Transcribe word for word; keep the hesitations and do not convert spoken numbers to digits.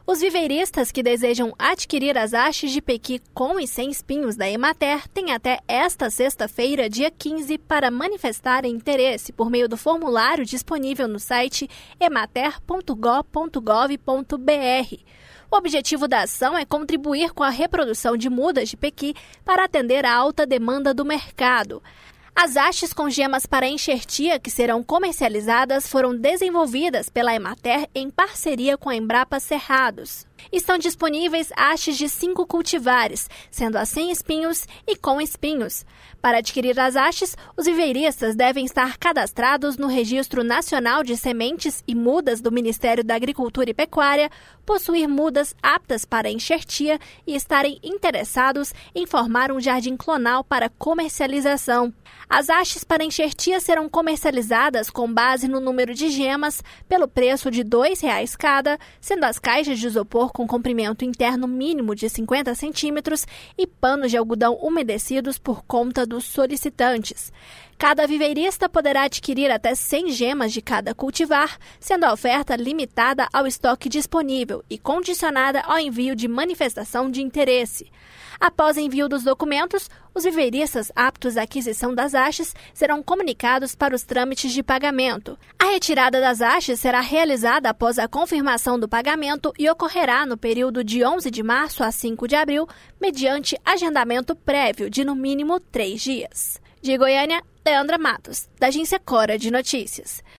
Os viveiristas que desejam adquirir as hastes de pequi com e sem espinhos da Emater têm até esta sexta-feira, dia quinze, para manifestarem interesse por meio do formulário disponível no site emater ponto gov ponto gov ponto br. O objetivo da ação é contribuir com a reprodução de mudas de pequi para atender a alta demanda do mercado. As hastes com gemas para enxertia que serão comercializadas foram desenvolvidas pela Emater em parceria com a Embrapa Cerrados. Estão disponíveis hastes de cinco cultivares, sendo as sem espinhos e com espinhos. Para adquirir as hastes, os viveiristas devem estar cadastrados no Registro Nacional de Sementes e Mudas do Ministério da Agricultura e Pecuária, possuir mudas aptas para enxertia e estarem interessados em formar um jardim clonal para comercialização. As hastes para enxertia serão comercializadas com base no número de gemas pelo preço de dois reais cada, sendo as caixas de isopor com comprimento interno mínimo de cinquenta centímetros e panos de algodão umedecidos por conta dos solicitantes. Cada viveirista poderá adquirir até cem gemas de cada cultivar, sendo a oferta limitada ao estoque disponível e condicionada ao envio de manifestação de interesse. Após envio dos documentos, os viveiristas aptos à aquisição das hastes serão comunicados para os trâmites de pagamento. A retirada das hastes será realizada após a confirmação do pagamento e ocorrerá no período de onze de março a cinco de abril, mediante agendamento prévio de no mínimo três dias. De Goiânia, Leandra Matos, da Agência Cora de Notícias.